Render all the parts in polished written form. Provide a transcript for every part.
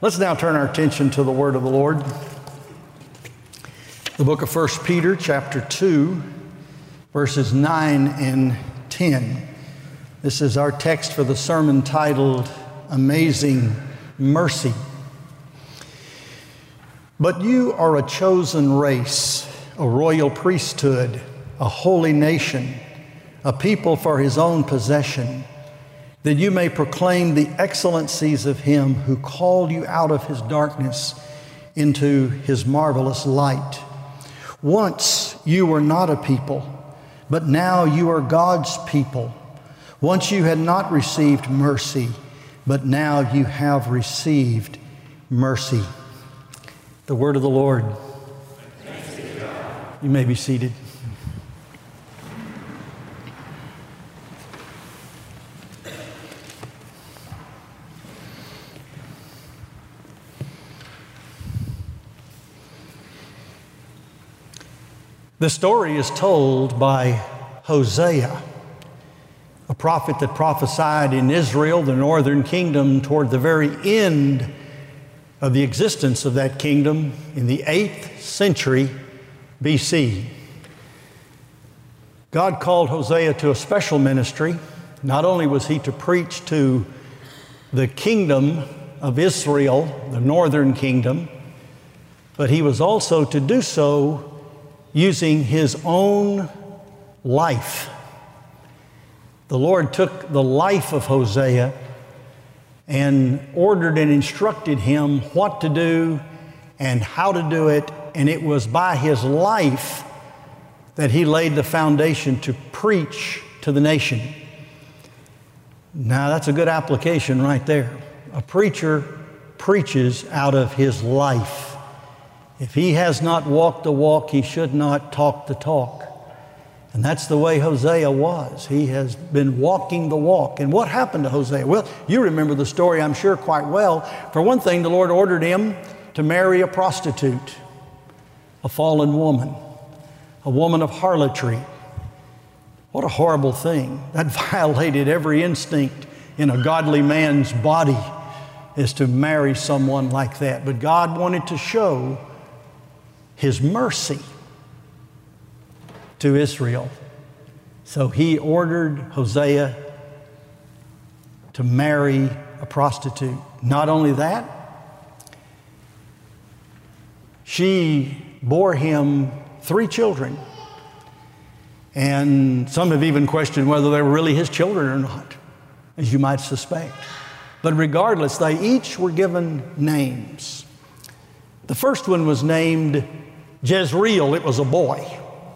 Let's now turn our attention to the word of the Lord. The book of 1 Peter, chapter 2, verses 9 and 10. This is our text for the sermon titled, Amazing Mercy. But you are a chosen race, a royal priesthood, a holy nation, a people for his own possession, that you may proclaim the excellencies of him who called you out of his darkness into his marvelous light. Once you were not a people, but now you are God's people. Once you had not received mercy, but now you have received mercy. The word of the Lord. Thanks be to God. You may be seated. The story is told by Hosea, a prophet that prophesied in Israel, the northern kingdom, toward the very end of the existence of that kingdom in the 8th century BC. God called Hosea to a special ministry. Not only was he to preach to the kingdom of Israel, the northern kingdom, but he was also to do so using his own life. The Lord took the life of Hosea and ordered and instructed him what to do and how to do it, and it was by his life that he laid the foundation to preach to the nation. Now that's a good application right there. A preacher preaches out of his life. If he has not walked the walk, he should not talk the talk. And that's the way Hosea was. He has been walking the walk. And what happened to Hosea? Well, you remember the story, I'm sure, quite well. For one thing, the Lord ordered him to marry a prostitute, a fallen woman, a woman of harlotry. What a horrible thing. That violated every instinct in a godly man's body, is to marry someone like that. But God wanted to show his mercy to Israel. So he ordered Hosea to marry a prostitute. Not only that, she bore him 3 children. And some have even questioned whether they were really his children or not, as you might suspect. But regardless, they each were given names. The first one was named Jezreel. It was a boy.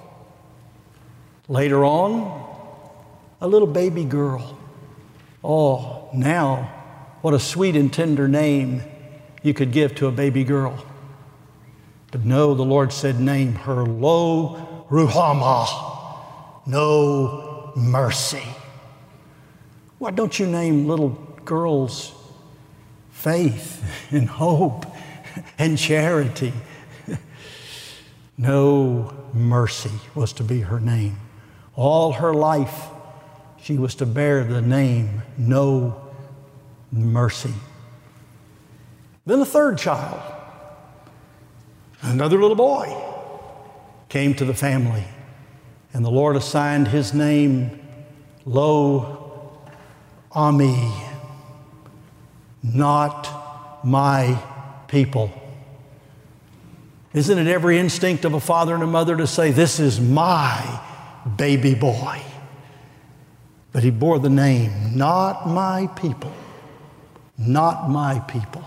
Later on, a little baby girl. Oh, now, what a sweet and tender name you could give to a baby girl. But no, the Lord said, name her Lo Ruhamah, no mercy. Why don't you name little girls Faith and Hope and Charity? No mercy was to be her name. All her life, she was to bear the name No Mercy. Then a third child, another little boy, came to the family, and the Lord assigned his name Lo Ami, not my people. Isn't it every instinct of a father and a mother to say, this is my baby boy? But he bore the name, not my people, not my people.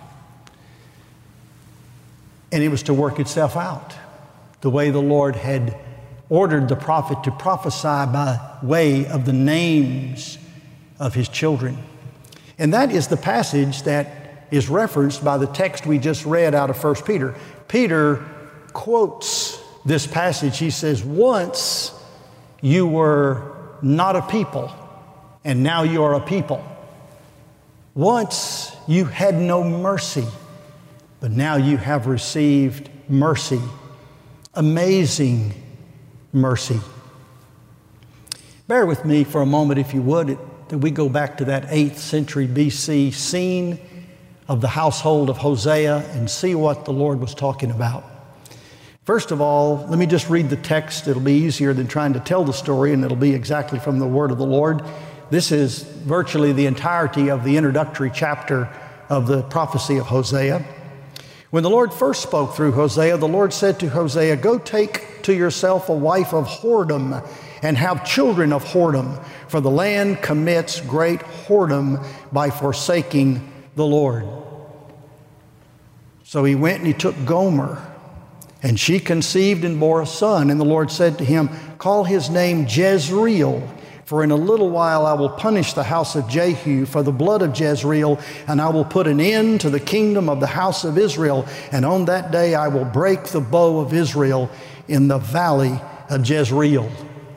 And it was to work itself out the way the Lord had ordered the prophet to prophesy by way of the names of his children. And that is the passage that is referenced by the text we just read out of 1 Peter. Peter quotes this passage. He says, once you were not a people, and now you are a people. Once you had no mercy, but now you have received mercy. Amazing mercy. Bear with me for a moment, if you would, that we go back to that 8th century BC scene of the household of Hosea and see what the Lord was talking about. First of all, let me just read the text. It'll be easier than trying to tell the story, and it'll be exactly from the word of the Lord. This is virtually the entirety of the introductory chapter of the prophecy of Hosea. When the Lord first spoke through Hosea, the Lord said to Hosea, "Go take to yourself a wife of whoredom and have children of whoredom, for the land commits great whoredom by forsaking the Lord." So he went and he took Gomer, and she conceived and bore a son. And the Lord said to him, "Call his name Jezreel, for in a little while I will punish the house of Jehu for the blood of Jezreel, and I will put an end to the kingdom of the house of Israel. And on that day I will break the bow of Israel in the valley of Jezreel."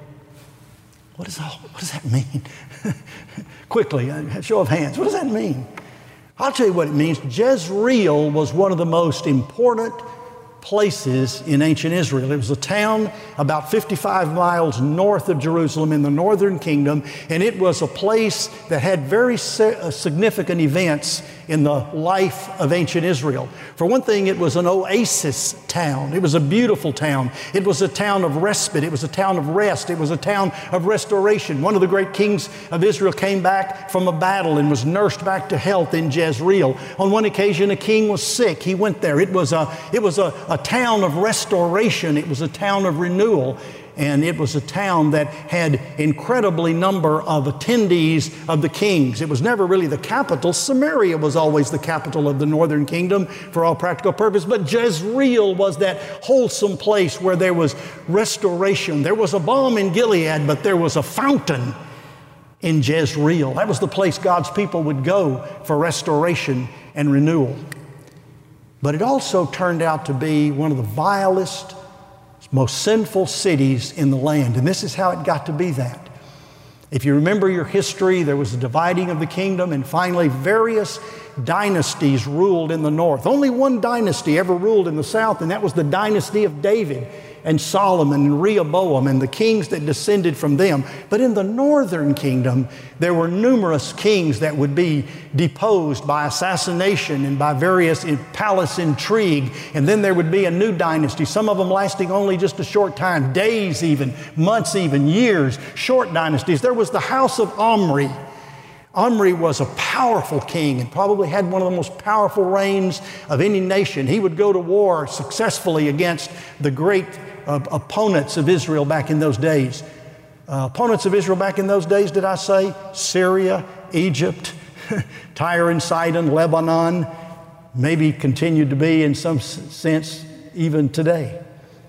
What does that mean? Quickly, a show of hands. What does that mean? I'll tell you what it means. Jezreel was one of the most important places in ancient Israel. It was a town about 55 miles north of Jerusalem in the northern kingdom, and it was a place that had very significant events in the life of ancient Israel. For one thing, it was an oasis town. It was a beautiful town. It was a town of respite. It was a town of rest. It was a town of restoration. One of the great kings of Israel came back from a battle and was nursed back to health in Jezreel. On one occasion, a king was sick. He went there. It was a town of restoration. It was a town of renewal. And it was a town that had incredibly number of attendees of the kings. It was never really the capital. Samaria was always the capital of the northern kingdom for all practical purposes. But Jezreel was that wholesome place where there was restoration. There was a balm in Gilead, but there was a fountain in Jezreel. That was the place God's people would go for restoration and renewal. But it also turned out to be one of the vilest, most sinful cities in the land. And this is how it got to be that. If you remember your history, there was a dividing of the kingdom, and finally various dynasties ruled in the north. Only one dynasty ever ruled in the south, and that was the dynasty of David and Solomon and Rehoboam and the kings that descended from them. But in the northern kingdom, there were numerous kings that would be deposed by assassination and by various palace intrigue. And then there would be a new dynasty, some of them lasting only just a short time, days even, months even, years, short dynasties. There was the house of Omri. Omri was a powerful king and probably had one of the most powerful reigns of any nation. He would go to war successfully against the great opponents of Israel back in those days. Opponents of Israel back in those days, did I say? Syria, Egypt, Tyre and Sidon, Lebanon, maybe continued to be in some sense even today.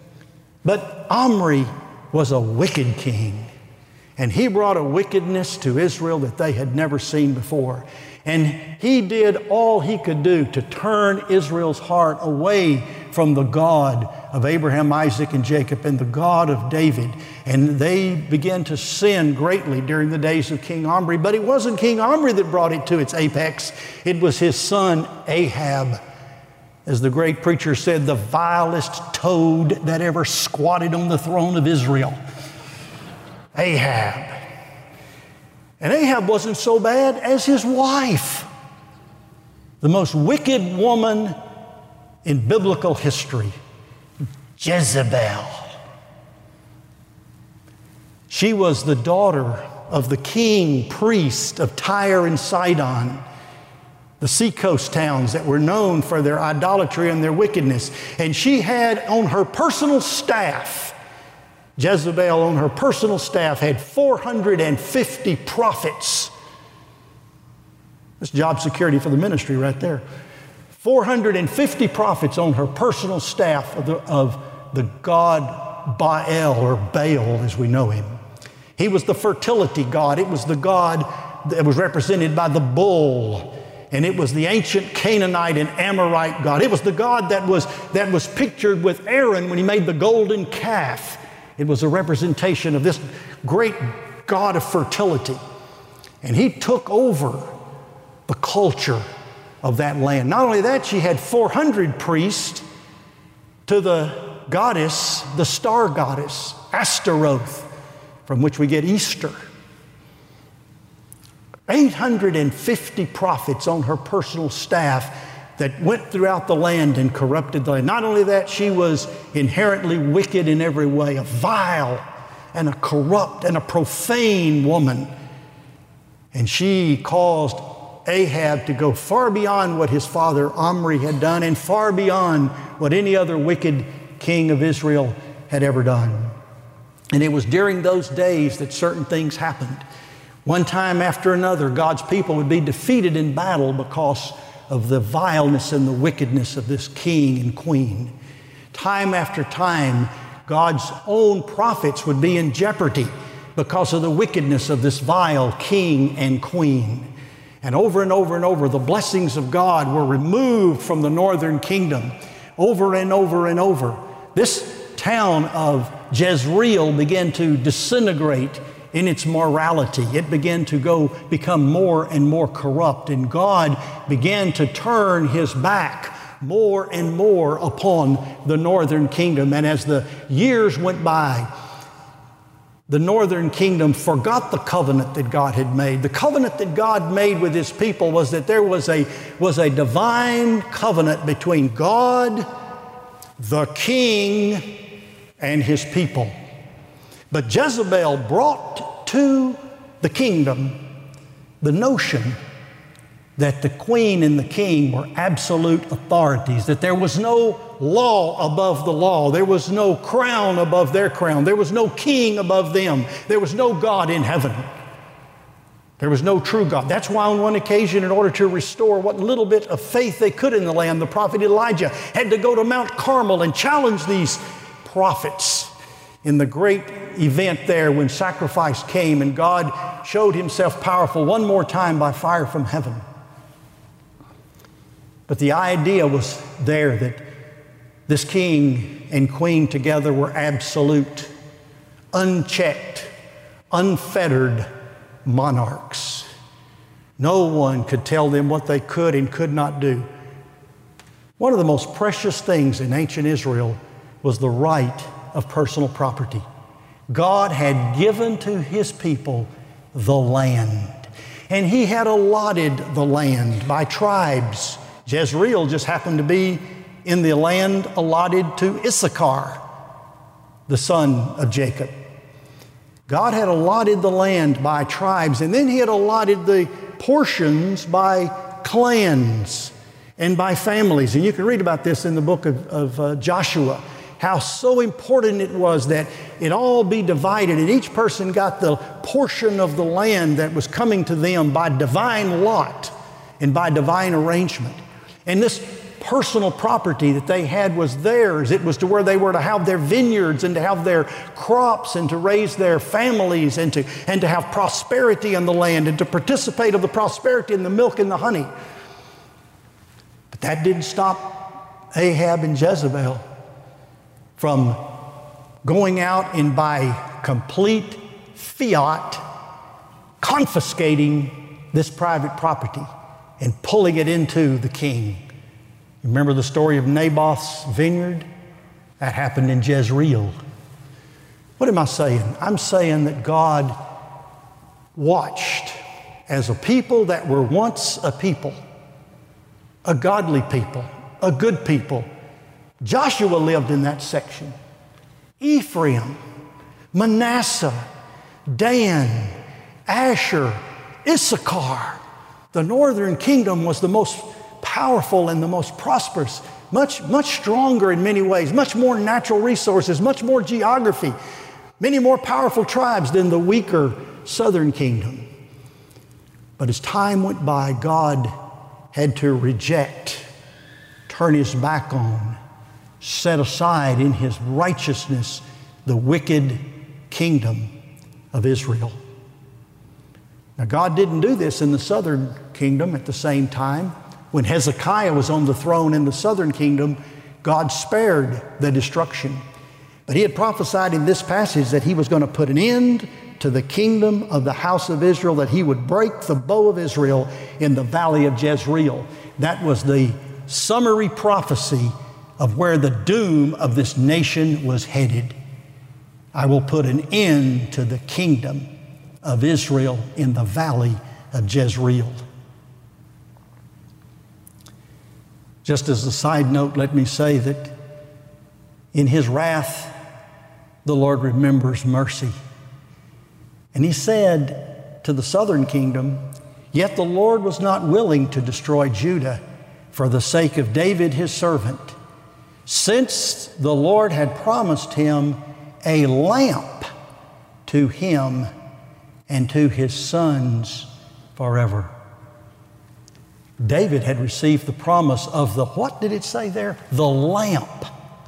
But Omri was a wicked king. And he brought a wickedness to Israel that they had never seen before. And he did all he could do to turn Israel's heart away from the God of Abraham, Isaac, and Jacob, and the God of David. And they began to sin greatly during the days of King Omri. But it wasn't King Omri that brought it to its apex. It was his son Ahab. As the great preacher said, the vilest toad that ever squatted on the throne of Israel. Ahab. And Ahab wasn't so bad as his wife, the most wicked woman in biblical history, Jezebel. She was the daughter of the king priest of Tyre and Sidon, the seacoast towns that were known for their idolatry and their wickedness. And she had on her personal staff, Jezebel on her personal staff had 450 prophets. That's job security for the ministry right there. 450 prophets on her personal staff of the god Baal, or Baal as we know him. He was the fertility god. It was the god that was represented by the bull. And it was the ancient Canaanite and Amorite god. It was the god that was pictured with Aaron when he made the golden calf. It was a representation of this great God of fertility. And he took over the culture of that land. Not only that, she had 400 priests to the goddess, the star goddess, Astaroth, from which we get Easter. 850 prophets on her personal staff that went throughout the land and corrupted the land. Not only that, she was inherently wicked in every way, a vile and a corrupt and a profane woman. And she caused Ahab to go far beyond what his father Omri had done and far beyond what any other wicked king of Israel had ever done. And it was during those days that certain things happened. One time after another, God's people would be defeated in battle because of the vileness and the wickedness of this king and queen. Time after time, God's own prophets would be in jeopardy because of the wickedness of this vile king and queen. And over and over, the blessings of God were removed from the northern kingdom over and over and over. This town of Jezreel began to disintegrate in its morality. It began to become more and more corrupt, and God began to turn His back more and more upon the northern kingdom. And as the years went by, the northern kingdom forgot the covenant that God had made. The covenant that God made with His people was that there was a divine covenant between God, the king, and His people. But Jezebel brought to the kingdom the notion that the queen and the king were absolute authorities, that there was no law above the law, there was no crown above their crown, there was no king above them, there was no God in heaven. There was no true God. That's why on one occasion, in order to restore what little bit of faith they could in the land, the prophet Elijah had to go to Mount Carmel and challenge these prophets in the great event there when sacrifice came and God showed Himself powerful one more time by fire from heaven. But the idea was there that this king and queen together were absolute, unchecked, unfettered monarchs. No one could tell them what they could and could not do. One of the most precious things in ancient Israel was the right of personal property. God had given to His people the land, and He had allotted the land by tribes. Jezreel just happened to be in the land allotted to Issachar, the son of Jacob. God had allotted the land by tribes, and then He had allotted the portions by clans and by families. And you can read about this in the book of Joshua, how so important it was that it all be divided, and each person got the portion of the land that was coming to them by divine lot and by divine arrangement. And this personal property that they had was theirs. It was to where they were to have their vineyards and to have their crops and to raise their families and to have prosperity in the land and to participate of the prosperity in the milk and the honey. But that didn't stop Ahab and Jezebel from going out and by complete fiat confiscating this private property and pulling it into the king. Remember the story of Naboth's vineyard? That happened in Jezreel. What am I saying? I'm saying that God watched as a people that were once a people, a godly people, a good people. Joshua lived in that section. Ephraim, Manasseh, Dan, Asher, Issachar. The northern kingdom was the most powerful and the most prosperous, much stronger in many ways, much more natural resources, much more geography, many more powerful tribes than the weaker southern kingdom. But as time went by, God had to reject, turn His back on, set aside in His righteousness the wicked kingdom of Israel. Now, God didn't do this in the southern kingdom at the same time. When Hezekiah was on the throne in the southern kingdom, God spared the destruction. But He had prophesied in this passage that He was going to put an end to the kingdom of the house of Israel, that He would break the bow of Israel in the valley of Jezreel. That was the summary prophecy of where the doom of this nation was headed. I will put an end to the kingdom of Israel in the valley of Jezreel. Just as a side note, let me say that in His wrath, the Lord remembers mercy. And He said to the southern kingdom, "Yet the Lord was not willing to destroy Judah for the sake of David his servant, since the Lord had promised him a lamp to him and to his sons forever." David had received the promise of the, what did it say there? The lamp.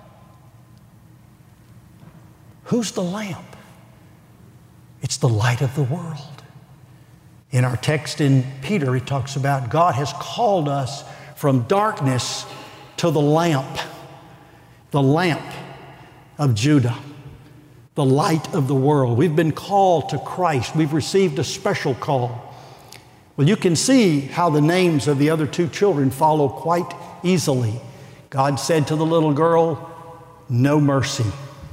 Who's the lamp? It's the light of the world. In our text in Peter, it talks about God has called us from darkness to the lamp of Judah, the light of the world. We've been called to Christ. We've received a special call. Well, you can see how the names of the other two children follow quite easily. God said to the little girl, "No mercy."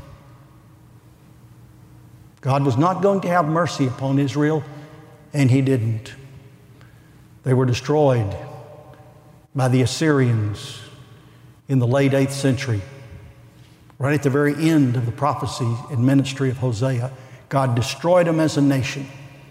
God was not going to have mercy upon Israel, and He didn't. They were destroyed by the Assyrians in the late 8th century. Right at the very end of the prophecy and ministry of Hosea, God destroyed them as a nation.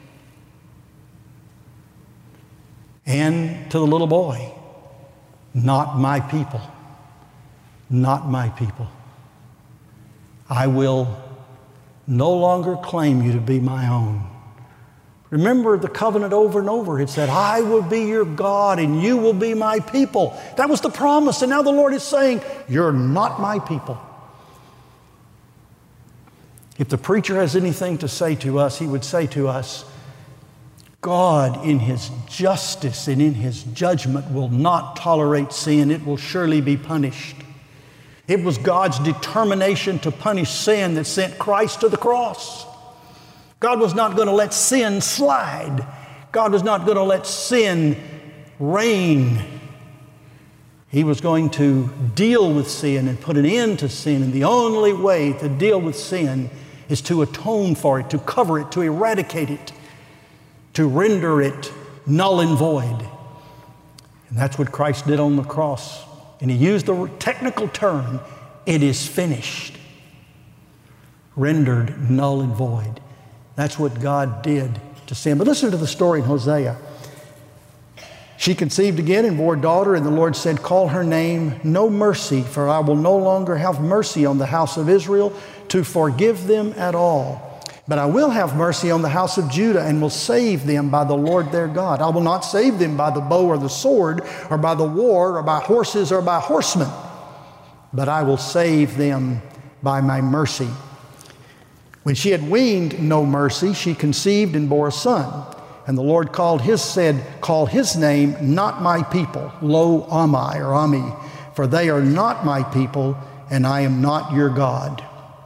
And to the little boy, "Not my people, not my people. I will no longer claim you to be my own." Remember the covenant over and over. It said, "I will be your God and you will be my people." That was the promise. And now the Lord is saying, "You're not my people." If the preacher has anything to say to us, he would say to us, God in His justice and in His judgment will not tolerate sin. It will surely be punished. It was God's determination to punish sin that sent Christ to the cross. God was not going to let sin slide. God was not going to let sin reign. He was going to deal with sin and put an end to sin. And the only way to deal with sin is to atone for it, to cover it, to eradicate it, to render it null and void. And that's what Christ did on the cross. And He used the technical term, "It is finished." Rendered null and void. That's what God did to sin. But listen to the story in Hosea. "She conceived again and bore a daughter, and the Lord said, 'Call her name No Mercy, for I will no longer have mercy on the house of Israel to forgive them at all. But I will have mercy on the house of Judah and will save them by the Lord their God. I will not save them by the bow or the sword or by the war or by horses or by horsemen, but I will save them by my mercy.' When she had weaned No Mercy, she conceived and bore a son. And the Lord call his name Not My People, Lo Ammi or Ami, for they are not my people, and I am not your God."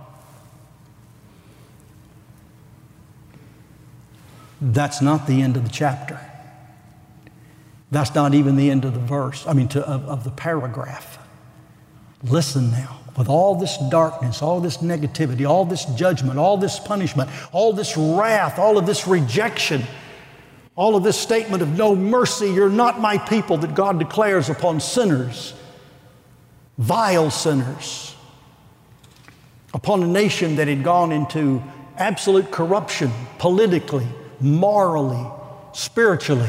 That's not the end of the chapter. That's not even the end of the verse, of the paragraph. Listen now. With all this darkness, all this negativity, all this judgment, all this punishment, all this wrath, all of this rejection, all of this statement of no mercy, "You're not my people," that God declares upon sinners, vile sinners, upon a nation that had gone into absolute corruption politically, morally, spiritually.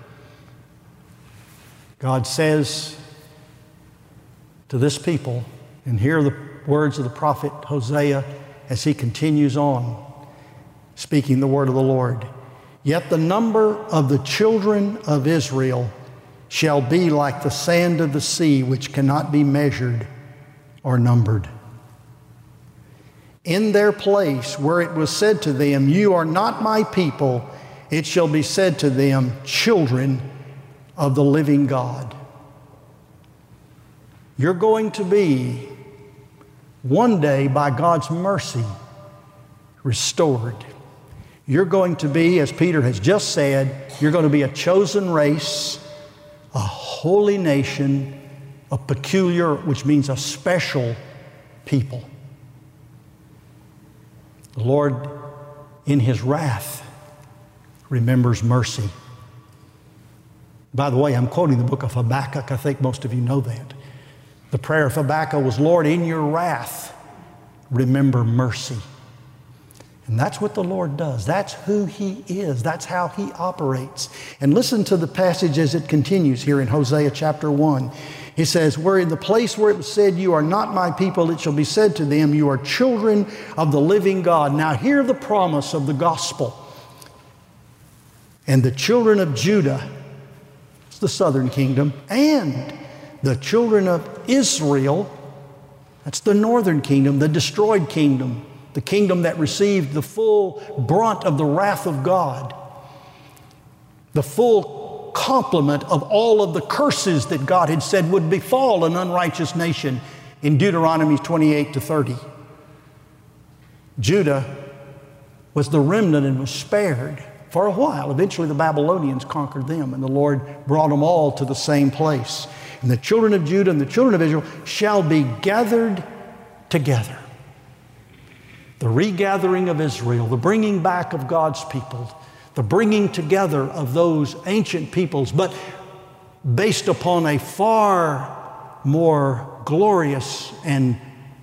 God says to this people, and hear the words of the prophet Hosea as he continues on, speaking the word of the Lord. "Yet the number of the children of Israel shall be like the sand of the sea, which cannot be measured or numbered. In their place where it was said to them, 'You are not my people,' it shall be said to them, 'Children of the living God.'" You're going to be, one day, by God's mercy, restored. You're going to be, as Peter has just said, you're going to be a chosen race, a holy nation, a peculiar, which means a special people. The Lord, in His wrath, remembers mercy. By the way, I'm quoting the book of Habakkuk. I think most of you know that. The prayer of Habakkuk was, Lord, in your wrath, remember mercy. And that's what the Lord does. That's who He is. That's how He operates. And listen to the passage as it continues here in Hosea chapter 1. He says, where in the place where it was said, you are not my people, it shall be said to them, you are children of the living God. Now hear the promise of the gospel. And the children of Judah, it's the southern kingdom, and the children of Israel, that's the northern kingdom, the destroyed kingdom, the kingdom that received the full brunt of the wrath of God, the full complement of all of the curses that God had said would befall an unrighteous nation in Deuteronomy 28-30. Judah was the remnant and was spared for a while. Eventually the Babylonians conquered them, and the Lord brought them all to the same place. And the children of Judah and the children of Israel shall be gathered together. The regathering of Israel, the bringing back of God's people, the bringing together of those ancient peoples, but based upon a far more glorious and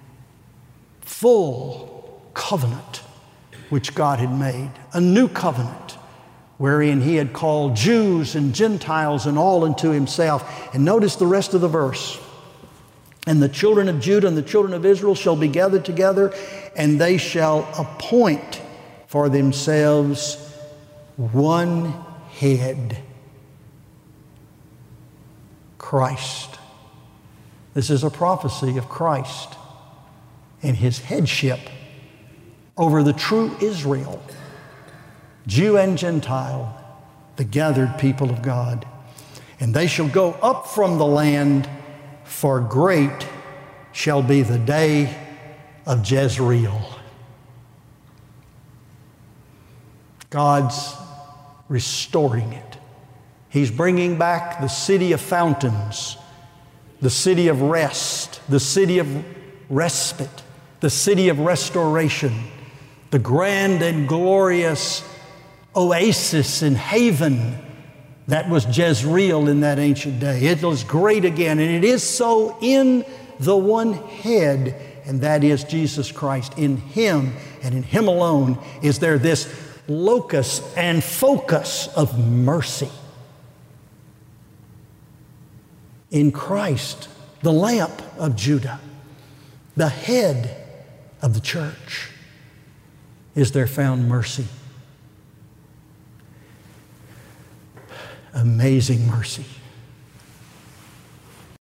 full covenant which God had made. A new covenant wherein He had called Jews and Gentiles and all unto Himself. And notice the rest of the verse. And the children of Judah and the children of Israel shall be gathered together, and they shall appoint for themselves one head, Christ. This is a prophecy of Christ and His headship over the true Israel, Jew and Gentile, the gathered people of God. And they shall go up from the land, for great shall be the day of Jezreel. God's restoring it. He's bringing back the city of fountains, the city of rest, the city of respite, the city of restoration, the grand and glorious oasis and haven that was Jezreel in that ancient day. It was great again, and it is so in the one head, and that is Jesus Christ. In Him and in Him alone is there this locus and focus of mercy. In Christ, the lamp of Judah, the head of the church, is there found mercy. Amazing mercy.